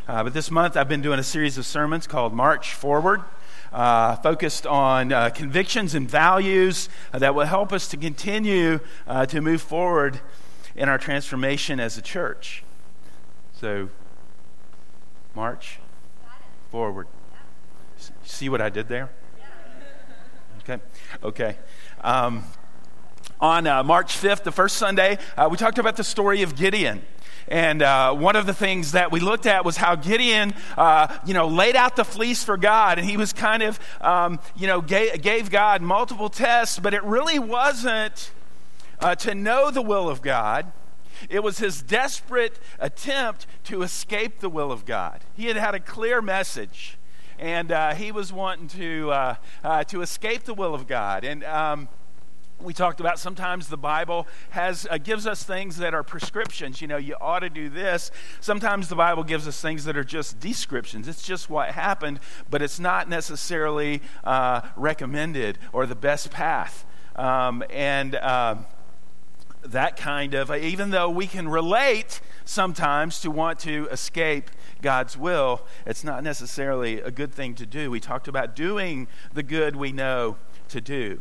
But this month I've been doing a series of sermons called March Forward, focused on convictions and values that will help us to continue to move forward in our transformation as a church. So, March Forward. See what I did there? Okay. On March 5th, the first Sunday, we talked about the story of Gideon. And one of the things that we looked at was how Gideon, laid out the fleece for God. And he was kind of, gave God multiple tests. But it really wasn't to know the will of God. It was his desperate attempt to escape the will of God. He had a clear message. And he was wanting to escape the will of God. And we talked about sometimes the Bible gives us things that are prescriptions. You ought to do this. Sometimes the Bible gives us things that are just descriptions. It's just what happened, but it's not necessarily recommended or the best path. That kind of, even though we can relate sometimes to want to escape God's will, it's not necessarily a good thing to do. We talked about doing the good we know to do.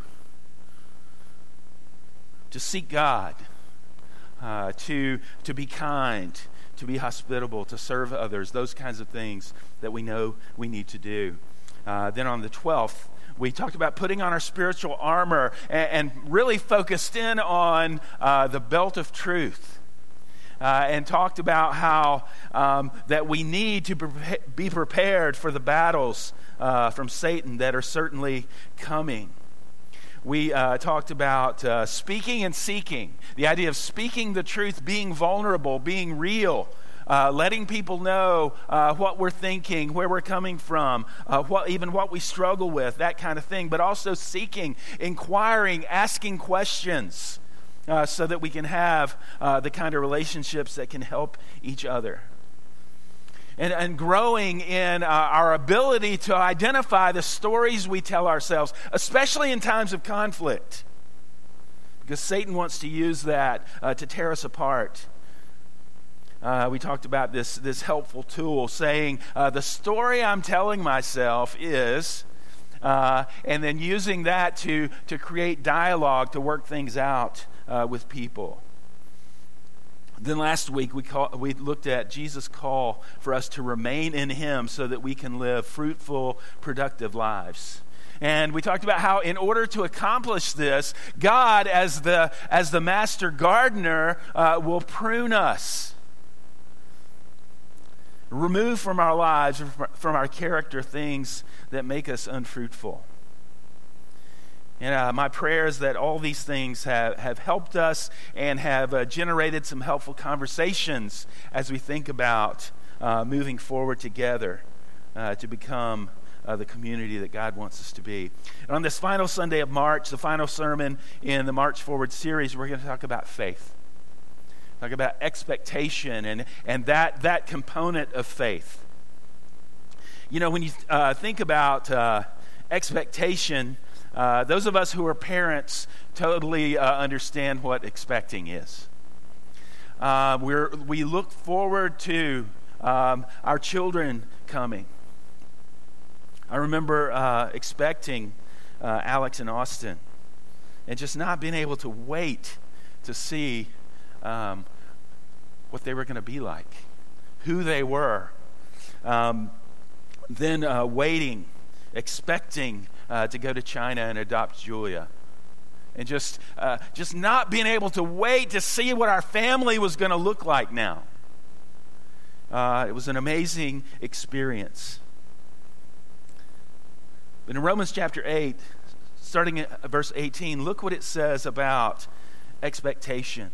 To seek God, to be kind, to be hospitable, to serve others, those kinds of things that we know we need to do. Then on the 12th, we talked about putting on our spiritual armor and really focused in on the belt of truth. And talked about how that we need to be prepared for the battles from Satan that are certainly coming. We talked about speaking and seeking, the idea of speaking the truth, being vulnerable, being real, letting people know what we're thinking, where we're coming from, what we struggle with, that kind of thing, but also seeking, inquiring, asking questions so that we can have the kind of relationships that can help each other. And growing in our ability to identify the stories we tell ourselves, especially in times of conflict. Because Satan wants to use that to tear us apart. We talked about this helpful tool saying, the story I'm telling myself is, and then using that to create dialogue, to work things out with people. Then last week we looked at Jesus' call for us to remain in Him so that we can live fruitful, productive lives. And we talked about how in order to accomplish this, God as the master gardener will prune us. Remove from our lives, from our character, things that make us unfruitful. And my prayer is that all these things have helped us and have generated some helpful conversations as we think about moving forward together to become the community that God wants us to be. And on this final Sunday of March, the final sermon in the March Forward series, we're going to talk about faith. Talk about expectation and that component of faith. When you think about expectation, those of us who are parents totally understand what expecting is. We look forward to our children coming. I remember expecting Alex and Austin and just not being able to wait to see what they were going to be like, who they were. Then waiting, expecting to go to China and adopt Julia. And just not being able to wait to see what our family was going to look like now. It was an amazing experience. But in Romans chapter 8, starting at verse 18, look what it says about expectation.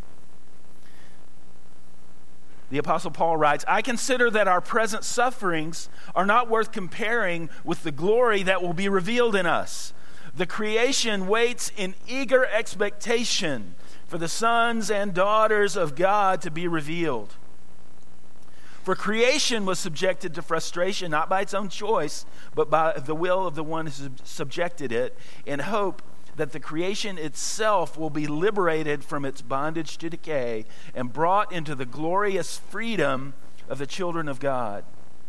The Apostle Paul writes, I consider that our present sufferings are not worth comparing with the glory that will be revealed in us. The creation waits in eager expectation for the sons and daughters of God to be revealed. For creation was subjected to frustration, not by its own choice, but by the will of the one who subjected it, in hope that the creation itself will be liberated from its bondage to decay and brought into the glorious freedom of the children of God.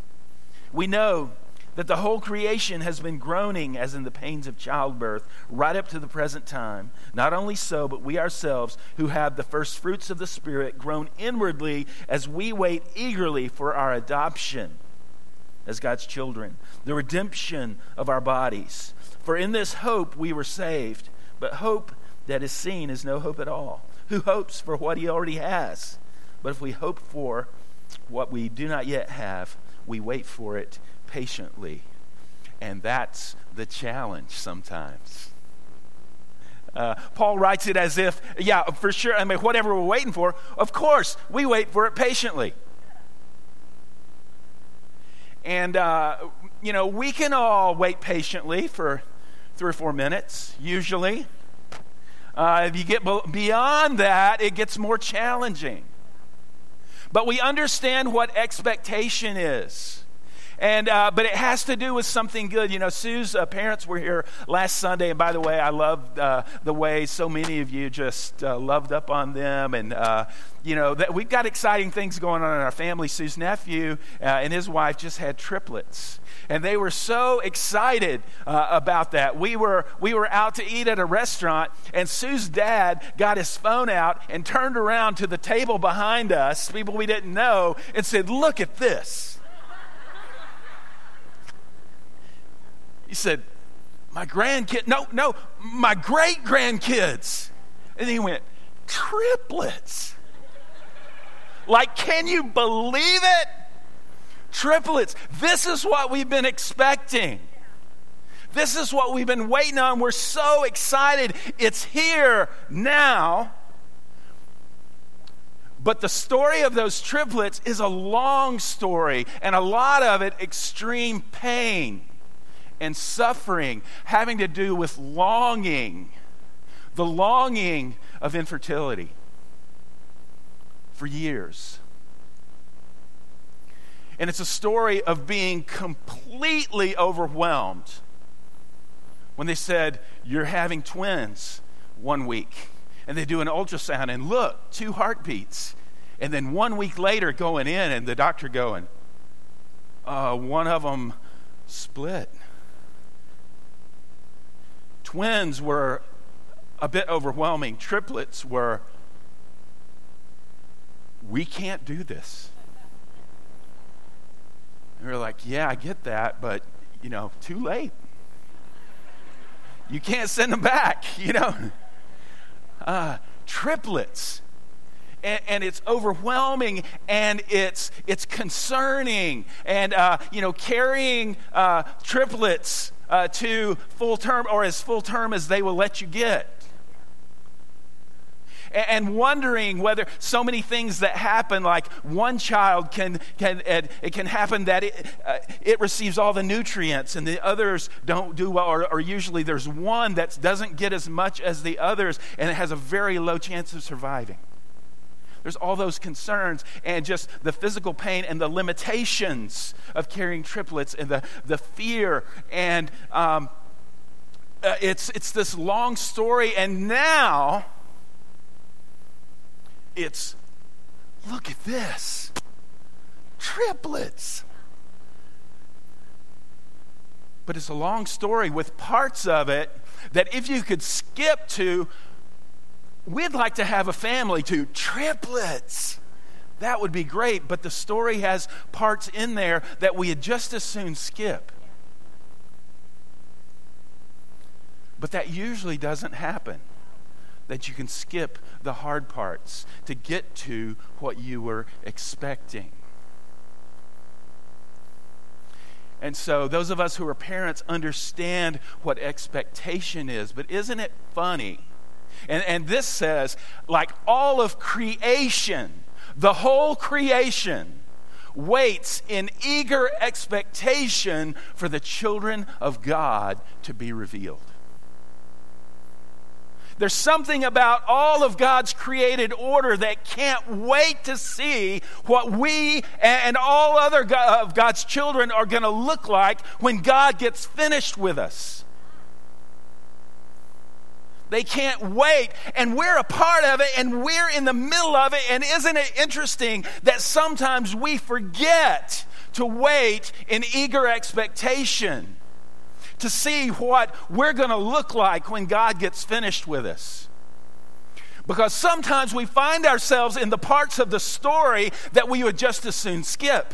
We know that the whole creation has been groaning as in the pains of childbirth right up to the present time. Not only so, but we ourselves who have the first fruits of the Spirit groan inwardly as we wait eagerly for our adoption as God's children, the redemption of our bodies. For in this hope we were saved, but hope that is seen is no hope at all. Who hopes for what he already has? But if we hope for what we do not yet have, we wait for it patiently. And that's the challenge sometimes. Paul writes it as if, yeah, for sure, I mean, whatever we're waiting for, of course, we wait for it patiently. And, we can all wait patiently for 3 or 4 minutes, usually. If you get beyond that, it gets more challenging. But we understand what expectation is. But it has to do with something good. Sue's parents were here last Sunday, and by the way, I loved the way so many of you just loved up on them. And, that we've got exciting things going on in our family. Sue's nephew and his wife just had triplets. And they were so excited about that. We were out to eat at a restaurant, and Sue's dad got his phone out and turned around to the table behind us, people we didn't know, and said, "Look at this." He said, my great-grandkids. And he went, triplets. Like, can you believe it? Triplets. This is what we've been expecting. This is what we've been waiting on. We're so excited. It's here now. But the story of those triplets is a long story, and a lot of it extreme pain and suffering, having to do with longing, the longing of infertility for years. And it's a story of being completely overwhelmed when they said, "You're having twins," 1 week. And they do an ultrasound and look, 2 heartbeats. And then 1 week later going in and the doctor going, one of them split. Twins were a bit overwhelming. Triplets were, we can't do this. And we were like, yeah, I get that, but, too late. You can't send them back, Triplets. And it's overwhelming, and it's concerning. And, carrying triplets to full term, or as full term as they will let you get. And wondering whether so many things that happen, like one child it can happen that it receives all the nutrients and the others don't do well, or usually there's one that doesn't get as much as the others and it has a very low chance of surviving. There's all those concerns and just the physical pain and the limitations of carrying triplets and the fear. And it's this long story. And now it's, look at this. Triplets. But it's a long story with parts of it that if you could skip to, we'd like to have a family to triplets. That would be great, but the story has parts in there that we had just as soon skip. But that usually doesn't happen, that you can skip the hard parts to get to what you were expecting. And so those of us who are parents understand what expectation is, but isn't it funny? And this says, like all of creation, the whole creation waits in eager expectation for the children of God to be revealed. There's something about all of God's created order that can't wait to see what we and all other of God's children are going to look like when God gets finished with us. They can't wait, and we're a part of it, and we're in the middle of it. And isn't it interesting that sometimes we forget to wait in eager expectation to see what we're going to look like when God gets finished with us. Because sometimes we find ourselves in the parts of the story that we would just as soon skip.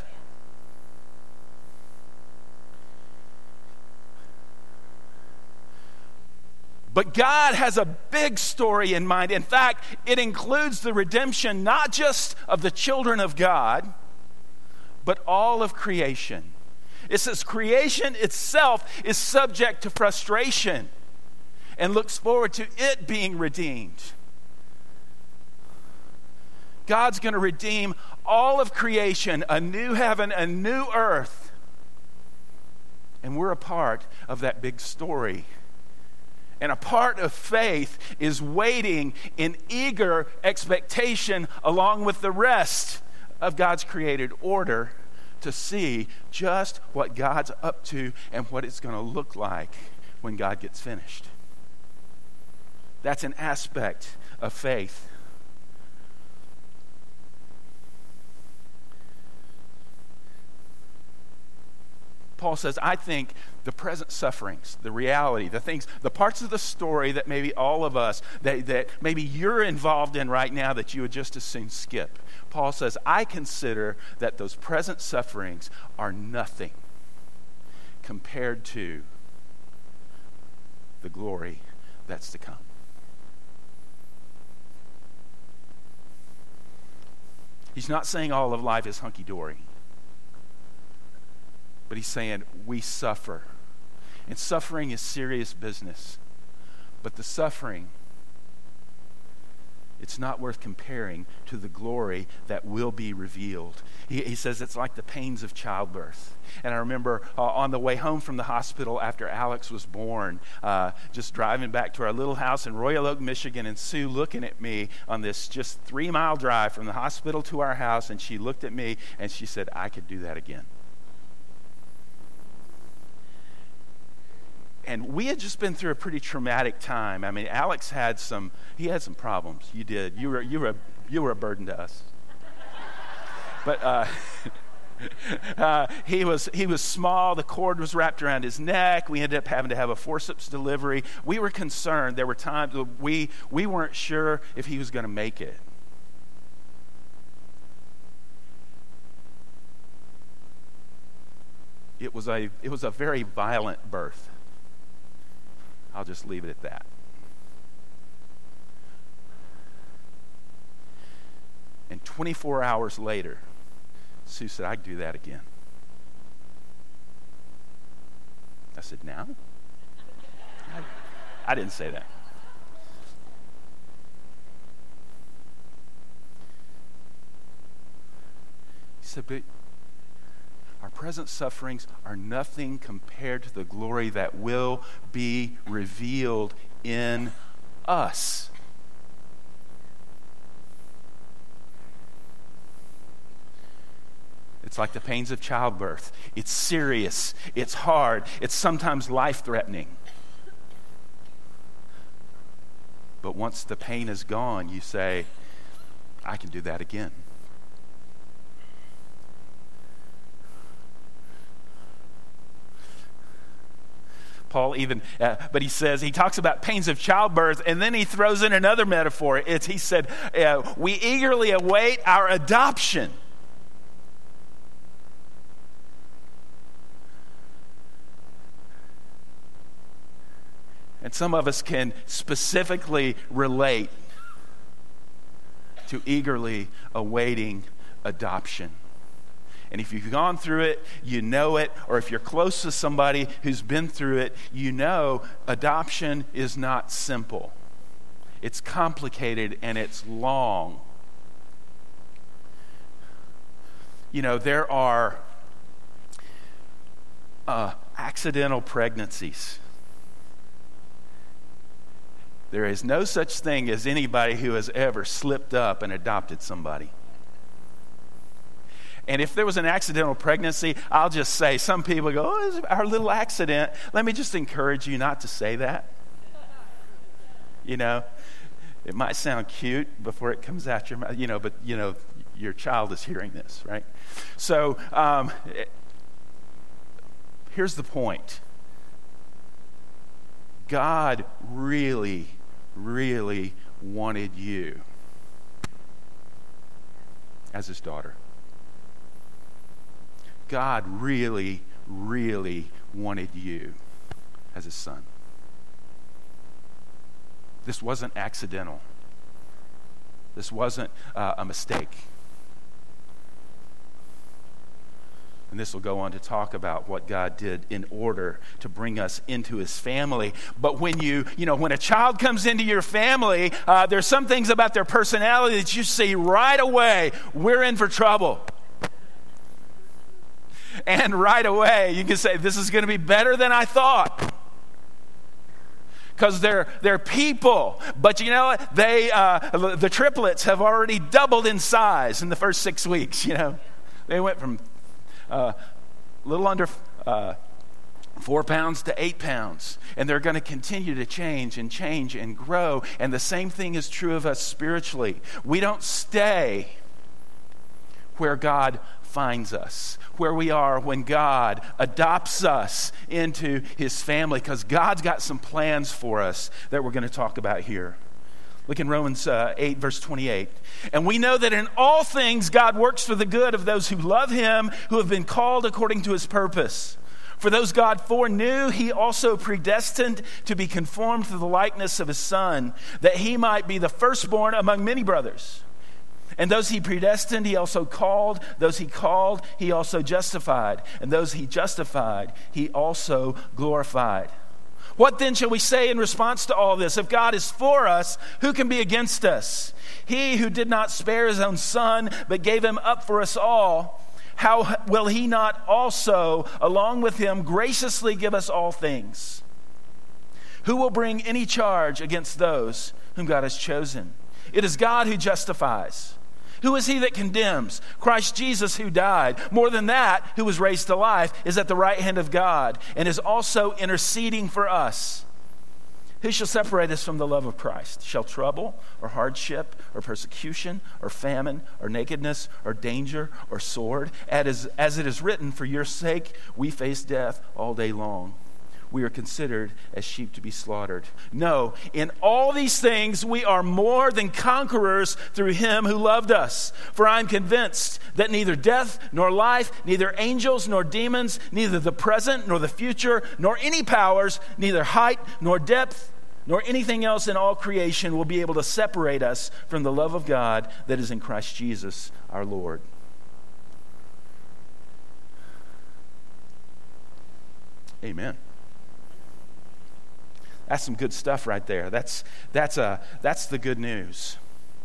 But God has a big story in mind. In fact, it includes the redemption not just of the children of God, but all of creation. It says creation itself is subject to frustration and looks forward to it being redeemed. God's going to redeem all of creation, a new heaven, a new earth. And we're a part of that big story. And a part of faith is waiting in eager expectation along with the rest of God's created order to see just what God's up to and what it's going to look like when God gets finished. That's an aspect of faith. Paul says, I think the present sufferings, the reality, the things, the parts of the story that maybe all of us, that maybe you're involved in right now that you would just as soon skip. Paul says, I consider that those present sufferings are nothing compared to the glory that's to come. He's not saying all of life is hunky-dory. But he's saying we suffer. And suffering is serious business. But the suffering, it's not worth comparing to the glory that will be revealed. He says it's like the pains of childbirth. And I remember on the way home from the hospital after Alex was born, just driving back to our little house in Royal Oak, Michigan, and Sue looking at me on this just 3-mile drive from the hospital to our house, and she looked at me and she said, I could do that again. And we had just been through a pretty traumatic time. I mean, Alex had some problems. You did. You were a burden to us. But he was small. The cord was wrapped around his neck. We ended up having to have a forceps delivery. We were concerned. There were times we weren't sure if he was going to make it. It was a very violent birth. I'll just leave it at that. And 24 hours later, Sue said, I'd do that again. I said, now? I didn't say that. He said, but our present sufferings are nothing compared to the glory that will be revealed in us. It's like the pains of childbirth. It's serious. It's hard. It's sometimes life-threatening. But once the pain is gone, you say, I can do that again. Paul but he talks about pains of childbirth, and then he throws in another metaphor. He said, we eagerly await our adoption. And some of us can specifically relate to eagerly awaiting adoption. And if you've gone through it, you know it. Or if you're close to somebody who's been through it, you know adoption is not simple. It's complicated and it's long. You know, there are accidental pregnancies. There is no such thing as anybody who has ever slipped up and adopted somebody. And if there was an accidental pregnancy, I'll just say, some people go, oh, it's our little accident. Let me just encourage you not to say that. You know, it might sound cute before it comes out your mouth, but your child is hearing this, right? So here's the point. God really, really wanted you as his daughter. God really, really wanted you as his son. This wasn't accidental. This wasn't a mistake. And this will go on to talk about what God did in order to bring us into his family. But when when a child comes into your family, there's some things about their personality that you see right away, we're in for trouble. And right away, you can say, this is going to be better than I thought. Because they're people. But you know what? The triplets have already doubled in size in the first 6 weeks, They went from a little under 4 pounds to 8 pounds. And they're going to continue to change and grow. And the same thing is true of us spiritually. We don't stay where God finds us, where we are when God adopts us into his family, because God's got some plans for us that we're going to talk about here. Look in Romans 8, verse 28. And we know that in all things God works for the good of those who love him, who have been called according to his purpose. For those God foreknew, he also predestined to be conformed to the likeness of his Son, that he might be the firstborn among many brothers. And those he predestined, he also called. Those he called, he also justified. And those he justified, he also glorified. What then shall we say in response to all this? If God is for us, who can be against us? He who did not spare his own Son, but gave him up for us all, how will he not also, along with him, graciously give us all things? Who will bring any charge against those whom God has chosen? It is God who justifies. Who is he that condemns? Christ Jesus, who died. More than that, who was raised to life, is at the right hand of God and is also interceding for us. Who shall separate us from the love of Christ? Shall trouble or hardship or persecution or famine or nakedness or danger or sword? As it is written, for your sake we face death all day long. We are considered as sheep to be slaughtered. No, in all these things we are more than conquerors through him who loved us. For I am convinced that neither death nor life, neither angels nor demons, neither the present nor the future, nor any powers, neither height nor depth, nor anything else in all creation will be able to separate us from the love of God that is in Christ Jesus our Lord. Amen. That's some good stuff right there. That's the good news.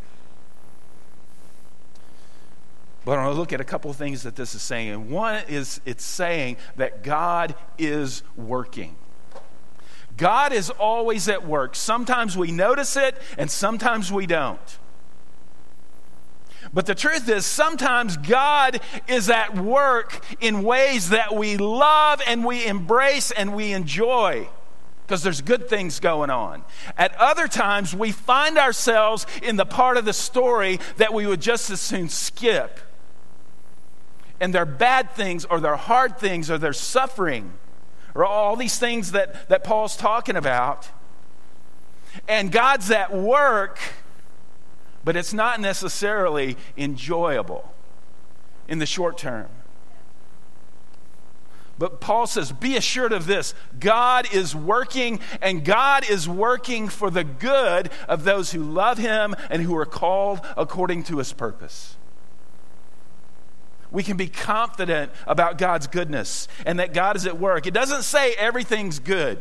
But I want to look at a couple of things that this is saying. And one is it's saying that God is working. God is always at work. Sometimes we notice it and sometimes we don't. But the truth is, sometimes God is at work in ways that we love and we embrace and we enjoy, because there's good things going on. At other times, we find ourselves in the part of the story that we would just as soon skip. And they're bad things, or they're hard things, or they're suffering, or all these things that Paul's talking about. And God's at work, but it's not necessarily enjoyable in the short term. But Paul says, be assured of this. God is working, and God is working for the good of those who love him and who are called according to his purpose. We can be confident about God's goodness and that God is at work. It doesn't say everything's good.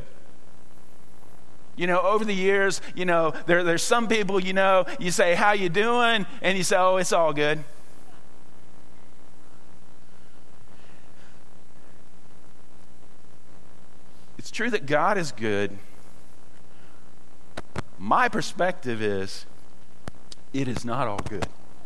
Over the years, there's some people, you say, how you doing? And you say, oh, it's all good. It's true that God is good. My perspective is, it is not all good.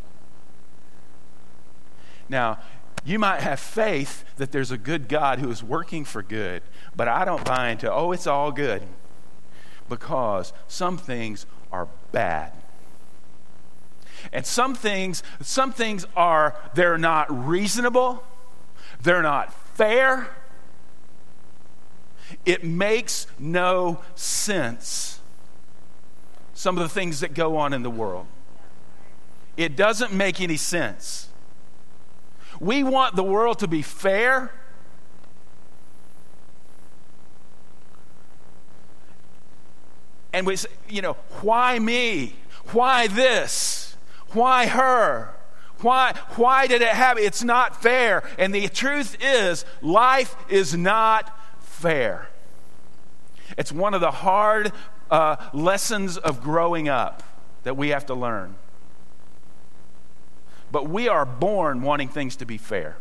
Now, you might have faith that there's a good God who is working for good, but I don't buy into, oh, it's all good, because some things are bad. And some things are, they're not reasonable, they're not fair. It makes no sense. Some of the things that go on in the world. It doesn't make any sense. We want the world to be fair. And we say, why me? Why this? Why her? Why did it happen? It's not fair. And the truth is, life is not fair. It's one of the hard lessons of growing up that we have to learn. But we are born wanting things to be fair.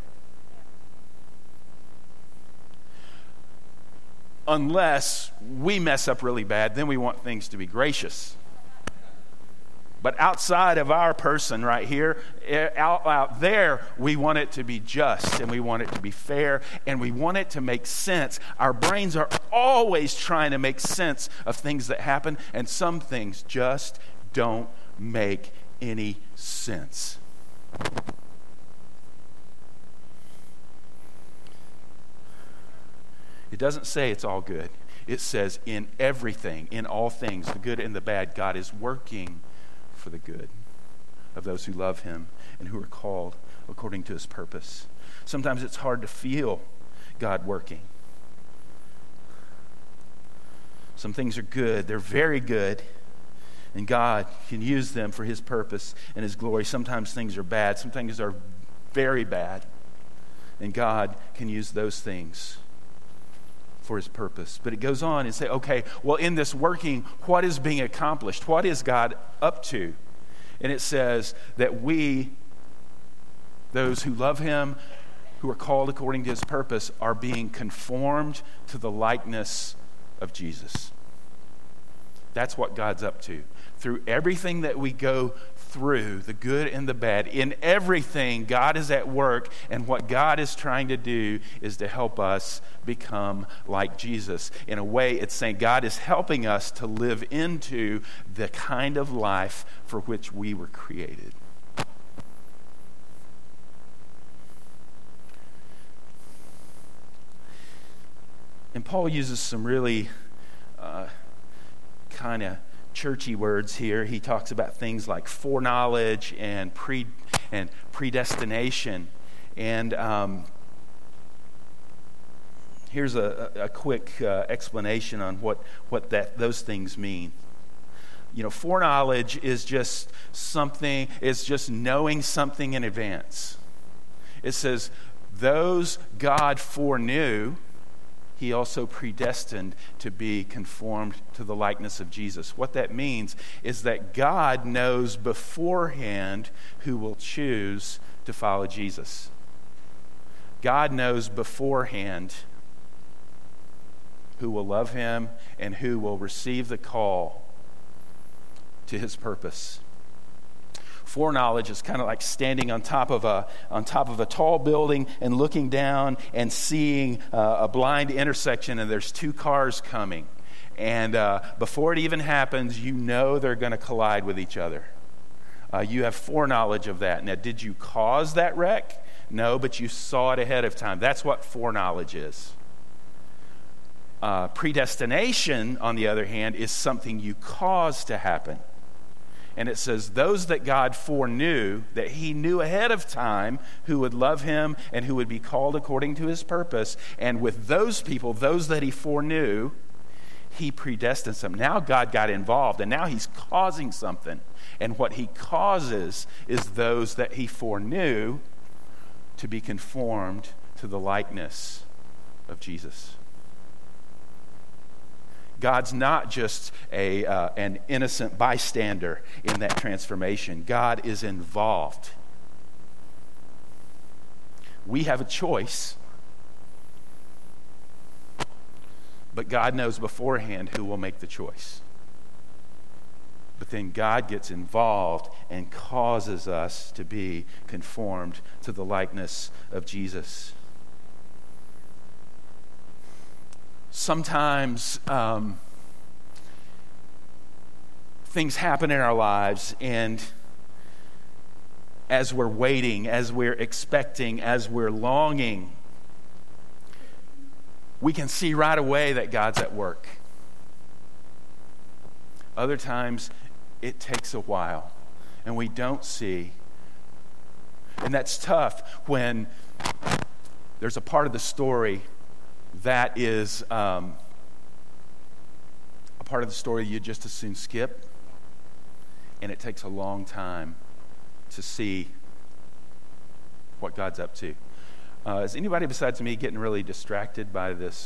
Unless we mess up really bad, then we want things to be gracious. But outside of our person right here, out there, we want it to be just, and we want it to be fair, and we want it to make sense. Our brains are always trying to make sense of things that happen, and some things just don't make any sense. It doesn't say it's all good. It says in everything, in all things, the good and the bad, God is working for the good of those who love him and who are called according to his purpose. Sometimes it's hard to feel God working. Some things are good. They're very good. And God can use them for his purpose and his glory. Sometimes things are bad. Some things are very bad. And God can use those things for his purpose. But it goes on and say, okay, well, in this working, what is being accomplished? What is God up to? And it says that we, those who love him, who are called according to his purpose, are being conformed to the likeness of Jesus. That's what God's up to. Through everything that we go through, the good and the bad, in everything, God is at work, and what God is trying to do is to help us become like Jesus. In a way, it's saying God is helping us to live into the kind of life for which we were created. And Paul uses some really kind of churchy words here. He talks about things like foreknowledge and predestination. And here's a quick explanation on what those things mean. Foreknowledge is just something. It's just knowing something in advance. It says those God foreknew, he also predestined to be conformed to the likeness of Jesus. What that means is that God knows beforehand who will choose to follow Jesus. God knows beforehand who will love him and who will receive the call to his purpose. Foreknowledge is kind of like standing on top of a tall building and looking down and seeing a blind intersection, and there's two cars coming. And before it even happens, they're going to collide with each other. You have foreknowledge of that. Now, did you cause that wreck? No, but you saw it ahead of time. That's what foreknowledge is. Predestination, on the other hand, is something you cause to happen. And it says, those that God foreknew, that he knew ahead of time who would love him and who would be called according to his purpose. And with those people, those that he foreknew, he predestined them. Now God got involved, and now he's causing something. And what he causes is those that he foreknew to be conformed to the likeness of Jesus. God's not just an innocent bystander in that transformation. God is involved. We have a choice, but God knows beforehand who will make the choice. But then God gets involved and causes us to be conformed to the likeness of Jesus. Sometimes things happen in our lives, and as we're waiting, as we're expecting, as we're longing, we can see right away that God's at work. Other times, it takes a while, and we don't see. And that's tough when there's a part of the story that is a part of the story you just as soon skip, and it takes a long time to see what God's up to. Is anybody besides me getting really distracted by this?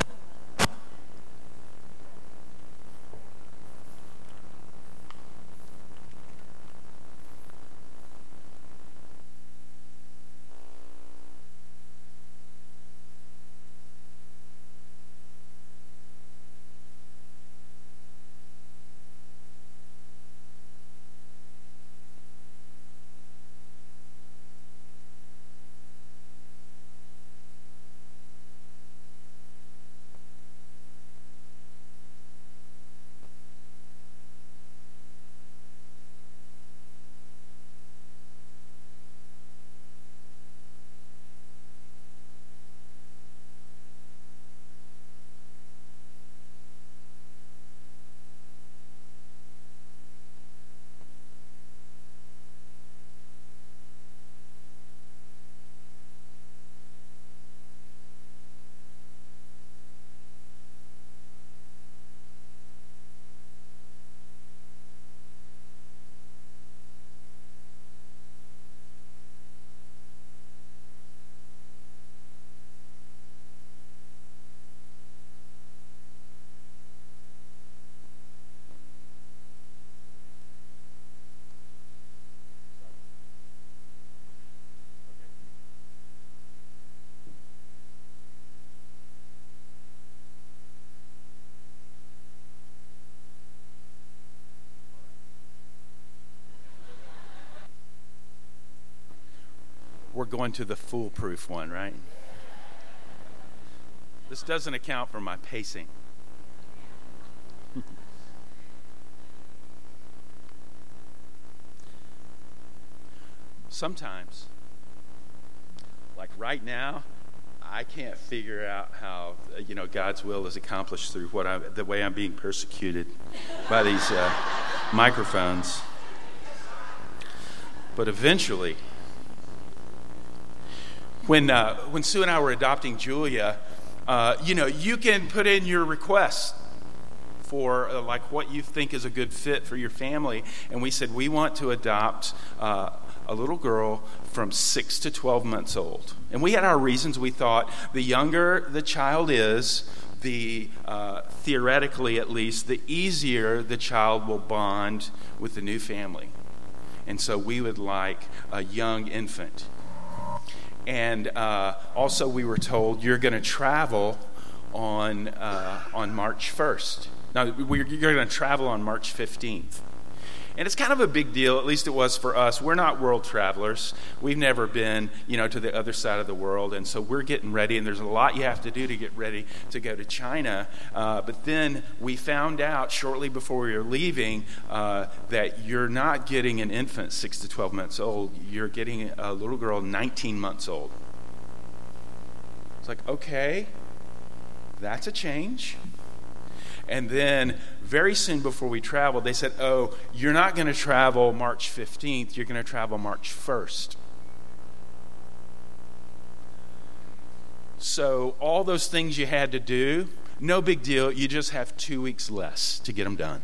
We're going to the foolproof one, right? This doesn't account for my pacing. Sometimes, like right now, I can't figure out how God's will is accomplished through the way I'm being persecuted by these microphones. But eventually, when Sue and I were adopting Julia, you can put in your request for like what you think is a good fit for your family. And we said we want to adopt a little girl from 6 to 12 months old. And we had our reasons. We thought the younger the child is, the theoretically at least, the easier the child will bond with the new family. And so we would like a young infant. And also we were told you're going to travel on March 1st. Now, you're going to travel on March 15th. And it's kind of a big deal, at least it was for us. We're not world travelers. We've never been, to the other side of the world. And so we're getting ready, and there's a lot you have to do to get ready to go to China. But then we found out shortly before we were leaving that you're not getting an infant 6 to 12 months old. You're getting a little girl 19 months old. It's like, okay, that's a change. And then very soon before we traveled, they said, oh, you're not going to travel March 15th. You're going to travel March 1st. So all those things you had to do, no big deal. You just have 2 weeks less to get them done.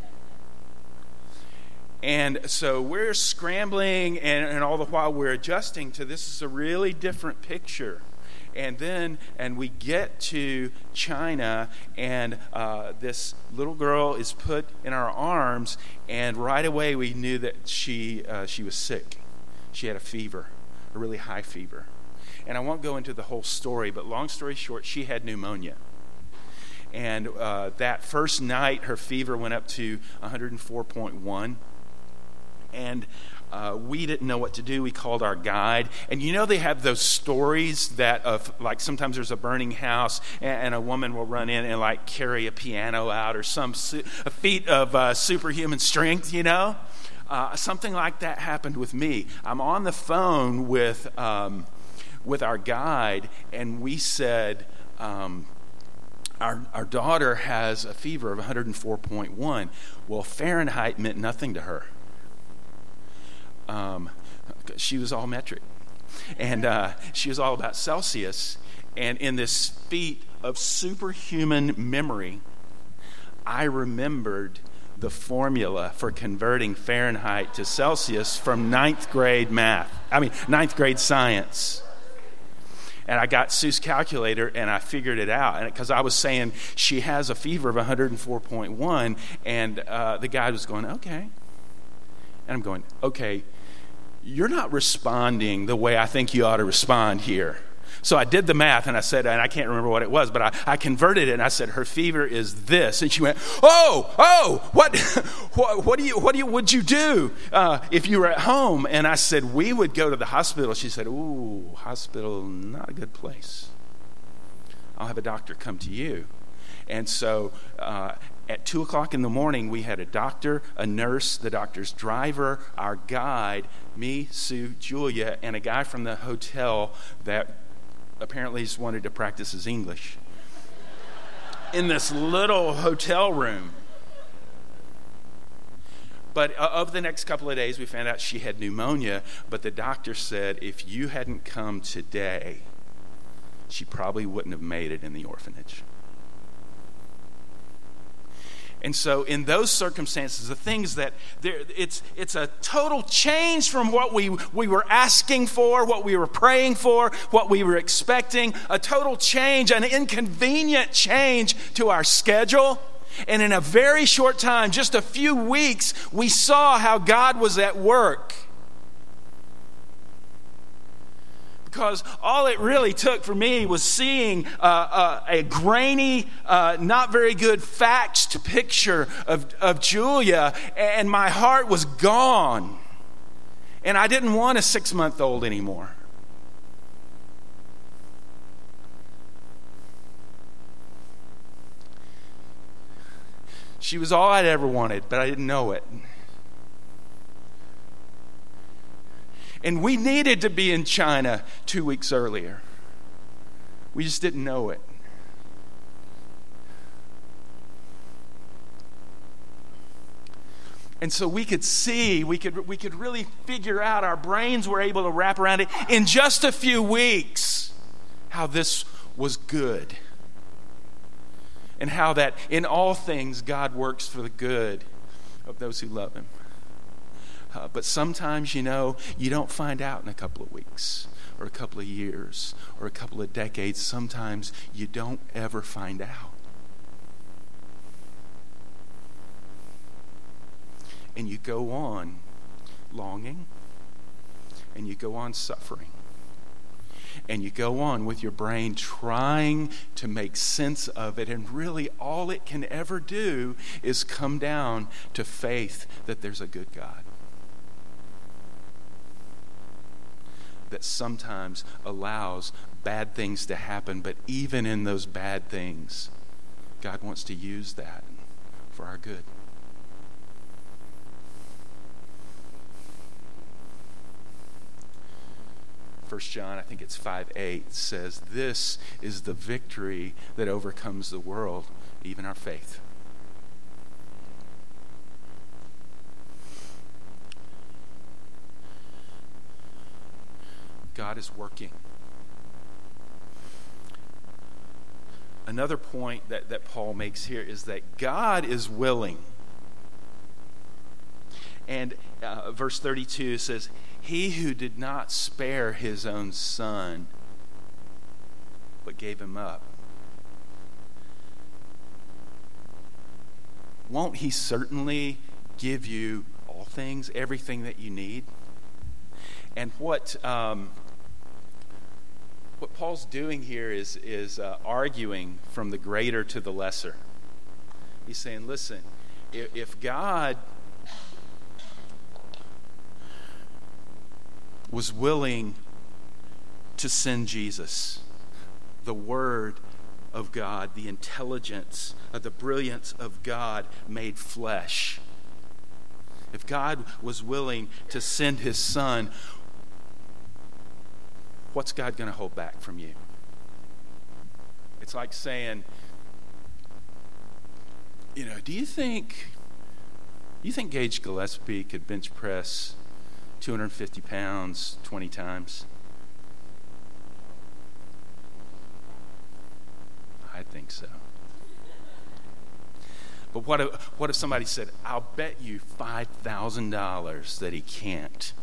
And so we're scrambling, and all the while we're adjusting to this is a really different picture. And we get to China, and this little girl is put in our arms, and right away we knew that she was sick. She had a fever, a really high fever. And I won't go into the whole story, but long story short, she had pneumonia. And that first night, her fever went up to 104.1. And we didn't know what to do. We called our guide. And they have those stories that of like sometimes there's a burning house and a woman will run in and like carry a piano out or a feat of superhuman strength, something like that happened with me. I'm on the phone with our guide, and we said, our daughter has a fever of 104.1. Well, Fahrenheit meant nothing to her. She was all metric. And she was all about Celsius. And in this feat of superhuman memory, I remembered the formula for converting Fahrenheit to Celsius from ninth grade science. And I got Sue's calculator, and I figured it out. And because I was saying she has a fever of 104.1, and the guy was going, okay. And I'm going, okay, you're not responding the way I think you ought to respond here. So I did the math, and I said, and I can't remember what it was, but I converted it, and I said, her fever is this. And she went, what would you do if you were at home? And I said, we would go to the hospital. She said, ooh, hospital, not a good place. I'll have a doctor come to you. And so at 2 o'clock in the morning, we had a doctor, a nurse, the doctor's driver, our guide, me, Sue, Julia, and a guy from the hotel that apparently just wanted to practice his English in this little hotel room. But over the next couple of days, we found out she had pneumonia, but the doctor said if you hadn't come today, she probably wouldn't have made it in the orphanage. And so in those circumstances, the things that it's a total change from what we were asking for, what we were praying for, what we were expecting, a total change, an inconvenient change to our schedule. And in a very short time, just a few weeks, we saw how God was at work. Because all it really took for me was seeing a grainy, not very good faxed picture of Julia, and my heart was gone. And I didn't want a 6-month-old anymore. She was all I'd ever wanted, but I didn't know it. And we needed to be in China 2 weeks earlier. We just didn't know it. And so we could see, we could really figure out, our brains were able to wrap around it in just a few weeks, how this was good. And how that in all things God works for the good of those who love Him. But sometimes, you don't find out in a couple of weeks or a couple of years or a couple of decades. Sometimes you don't ever find out. And you go on longing, and you go on suffering. And you go on with your brain trying to make sense of it, and really all it can ever do is come down to faith that there's a good God that sometimes allows bad things to happen, but even in those bad things, God wants to use that for our good. 1 John, I think it's 5:8, says, this is the victory that overcomes the world, even our faith. God is working. Another point that Paul makes here is that God is willing. And verse 32 says, he who did not spare his own son, but gave him up, won't he certainly give you all things, everything that you need? And what Paul's doing here is arguing from the greater to the lesser. He's saying, listen, if God was willing to send Jesus, the Word of God, the intelligence, the brilliance of God made flesh, if God was willing to send his son, what's God going to hold back from you? It's like saying, do you think Gage Gillespie could bench press 250 pounds 20 times? I think so. But what if somebody said, I'll bet you $5,000 that he can't?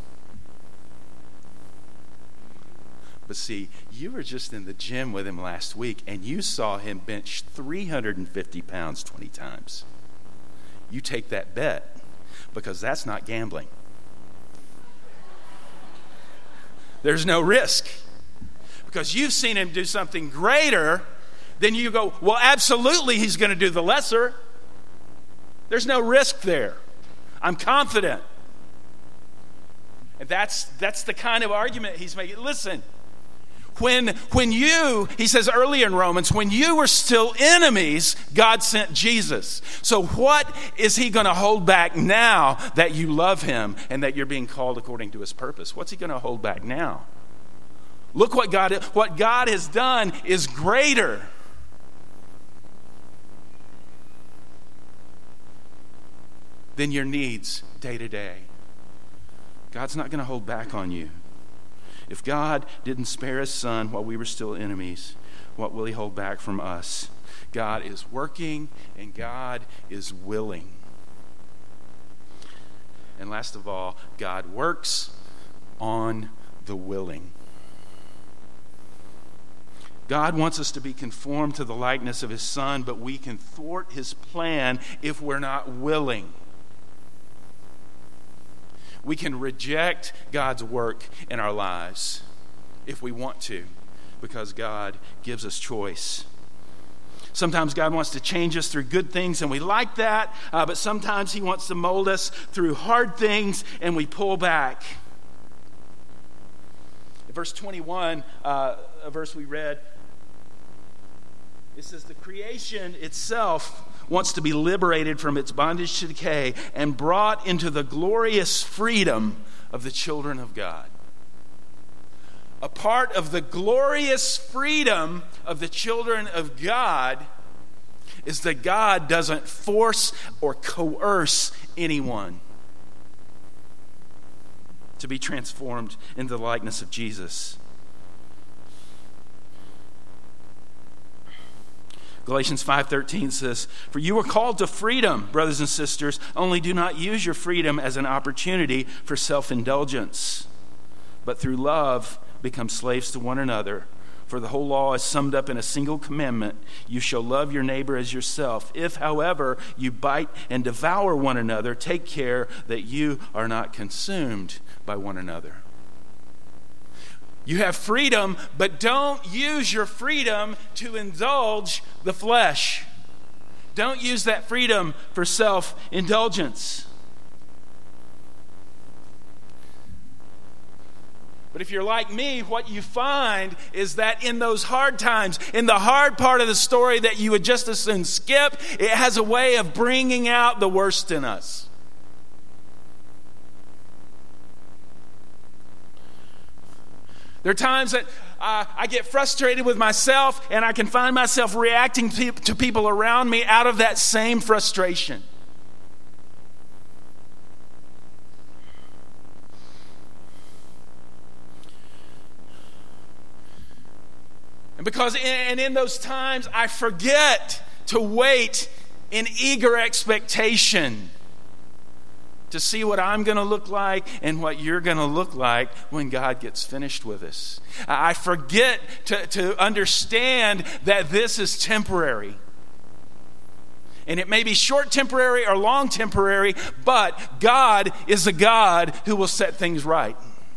But see, you were just in the gym with him last week and you saw him bench 350 pounds 20 times. You take that bet because that's not gambling. There's no risk. Because you've seen him do something greater, then you go, well, absolutely he's going to do the lesser. There's no risk there. I'm confident. And that's the kind of argument he's making. Listen, when you, he says earlier in Romans, when you were still enemies, God sent Jesus. So what is he going to hold back now that you love him and that you're being called according to his purpose? What's he going to hold back now? Look what God has done is greater. Than your needs day to day. God's not going to hold back on you. If God didn't spare his son while we were still enemies, what will he hold back from us? God is working and God is willing. And last of all, God works on the willing. God wants us to be conformed to the likeness of his son, but we can thwart his plan if we're not willing. We can reject God's work in our lives if we want to, because God gives us choice. Sometimes God wants to change us through good things, and we like that, but sometimes he wants to mold us through hard things, and we pull back. In verse 21, a verse we read, it says, the creation itself wants to be liberated from its bondage to decay and brought into the glorious freedom of the children of God. A part of the glorious freedom of the children of God is that God doesn't force or coerce anyone to be transformed into the likeness of Jesus. Galatians 5:13 says, for you were called to freedom, brothers and sisters, only do not use your freedom as an opportunity for self-indulgence, but through love become slaves to one another. For the whole law is summed up in a single commandment: you shall love your neighbor as yourself. If, however, you bite and devour one another, take care that you are not consumed by one another. You have freedom, but don't use your freedom to indulge the flesh. Don't use that freedom for self-indulgence. But if you're like me, what you find is that in those hard times, in the hard part of the story that you would just as soon skip, it has a way of bringing out the worst in us. There are times that I get frustrated with myself, and I can find myself reacting to people around me out of that same frustration. And in those times, I forget to wait in eager expectation to see what I'm going to look like and what you're going to look like when God gets finished with us. I forget to understand that this is temporary. And it may be short temporary or long temporary, but God is a God who will set things right.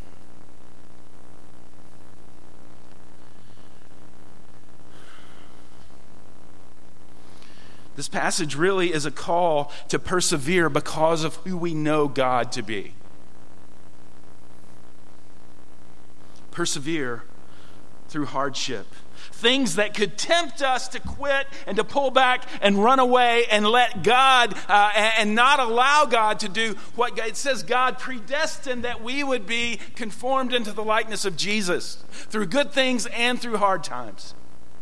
This passage really is a call to persevere because of who we know God to be. Persevere through hardship. Things that could tempt us to quit and to pull back and run away and let God and not allow God to do what it says God predestined that we would be conformed into the likeness of Jesus through good things and through hard times.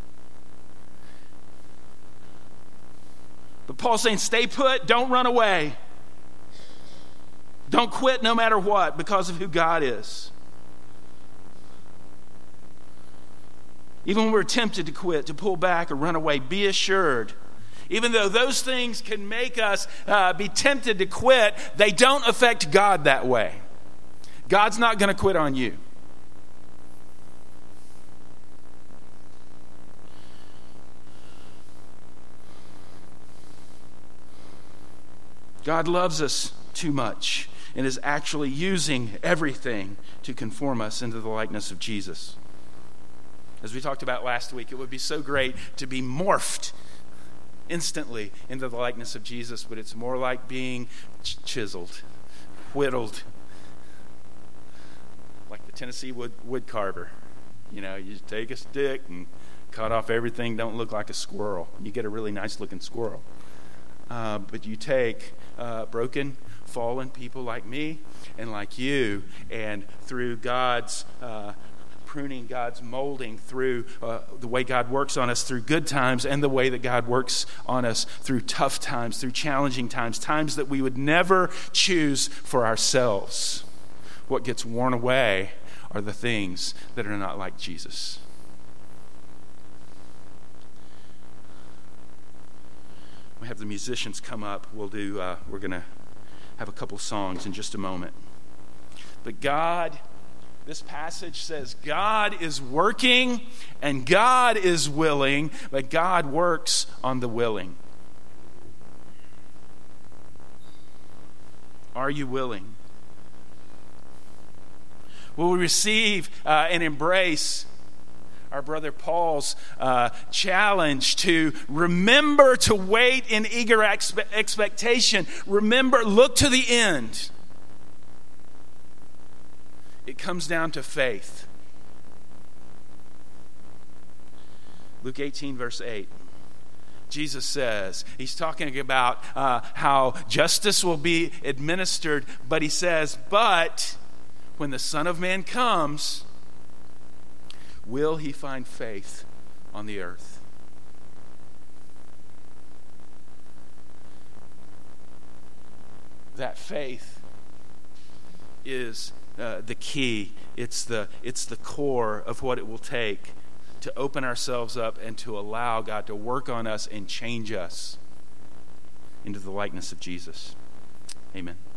But Paul's saying, stay put, don't run away. Don't quit no matter what because of who God is. Even when we're tempted to quit, to pull back or run away, be assured, even though those things can make us be tempted to quit, they don't affect God that way. God's not going to quit on you. God loves us too much and is actually using everything to conform us into the likeness of Jesus. As we talked about last week, it would be so great to be morphed instantly into the likeness of Jesus, but it's more like being chiseled, whittled, like the Tennessee wood carver. You know, you take a stick and cut off everything, don't look like a squirrel. You get a really nice looking squirrel. But you take broken, fallen people like me and like you, and through God's pruning, God's molding, through the way God works on us through good times and the way that God works on us through tough times, through challenging times, times that we would never choose for ourselves. What gets worn away are the things that are not like Jesus. We have the musicians come up. We're going to have a couple songs in just a moment. But God, this passage says God is working and God is willing, but God works on the willing. Are you willing? Will we receive and embrace our brother Paul's challenge to remember to wait in eager expectation? Remember, look to the end. It comes down to faith. Luke 18, verse 8. Jesus says, he's talking about how justice will be administered, but he says, but when the Son of Man comes, will he find faith on the earth? That faith is the key. It's the core of what it will take to open ourselves up and to allow God to work on us and change us into the likeness of Jesus. Amen.